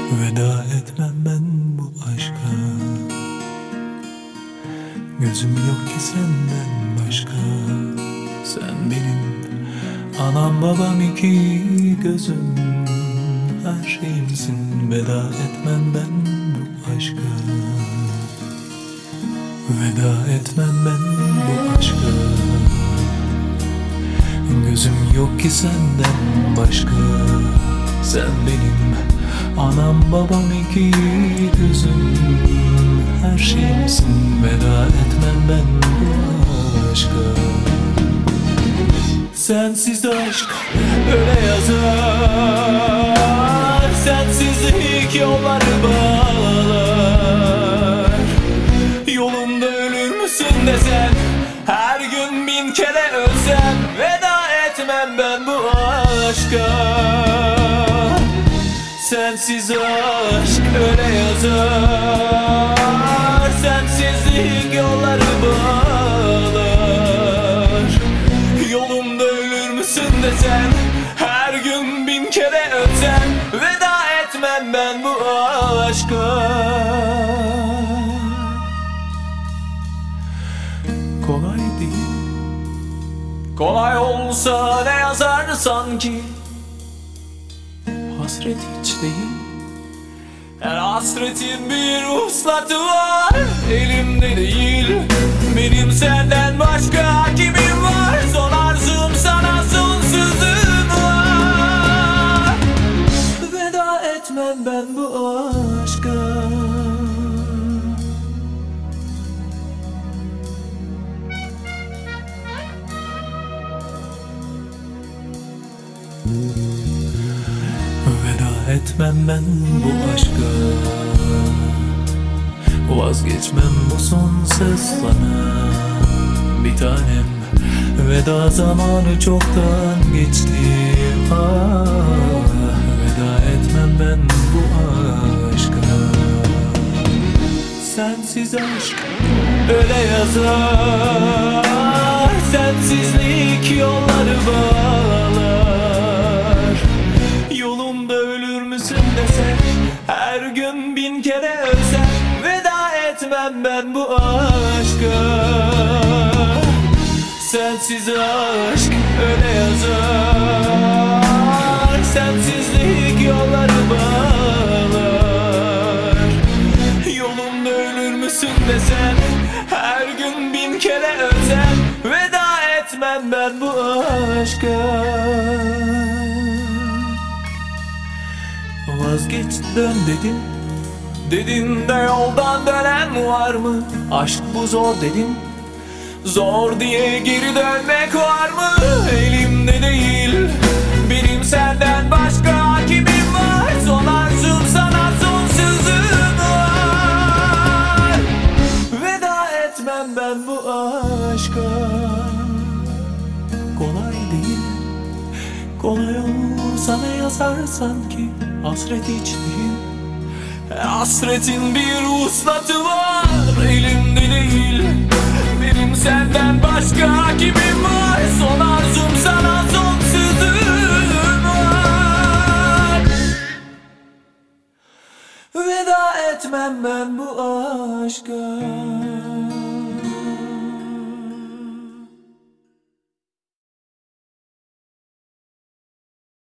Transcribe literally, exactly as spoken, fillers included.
Veda etmem ben bu aşka. Gözüm yok ki senden başka. Sen benim anam babam iki gözüm, her şeyimsin. Veda etmem ben bu aşka. Veda etmem ben bu aşka. Gözüm yok ki senden başka. Sen benim anam babam iki gözüm, her şeyimsin. Veda etmem ben bu aşka. Sensiz aşk öyle yazar, sensizlik yolları bağlar. Yolunda ölür müsün desen, her gün bin kere ölsem, veda etmem ben bu aşka. Sensiz aşk öyle yazar, sensizlik yolları bağlar. Yolumda ölür müsün desen, her gün bin kere ölsem, veda etmem ben bu aşka. Kolay değil. Kolay olsa ne yazar sanki, hasret hiç değil. Her hasretin bir vuslatı var, elimde değil. Benim senden başka kimim var? Son arzum sana sonsuzum var. Veda etmem ben bu aşka. Veda etmem ben bu aşka. Vazgeçmem bu son söz sana. Bir tanem, veda zamanı çoktan geçti. Ah, veda etmem ben bu aşka. Sensiz aşk öyle yazar, sensizlik yolları bağlar. Yolumda ölür müsün desen, her gün bin kere ölsem, veda etmem ben bu aşka. Sensiz aşk öyle yazar, sensizlik yolları bağlar. Yolumda ölür müsün desen, her gün bin kere ölsem, veda etmem ben bu aşka. Vazgeç dön dedin, dedin de yoldan dönen var mı? Aşk bu zor dedin, zor diye geri dönmek var mı? Elimde değil, benim senden başka kimim var? Son arzum sana sonsuzum var. Veda etmem ben bu aşka. Kolay değil. Kolay olsa ne yazar sanki, hasret hiç değil. Hasretin bir vuslatı var, elimde değil. Benim senden başka kimim var? Son arzum sana sonsuzum var. Veda etmem ben bu aşka.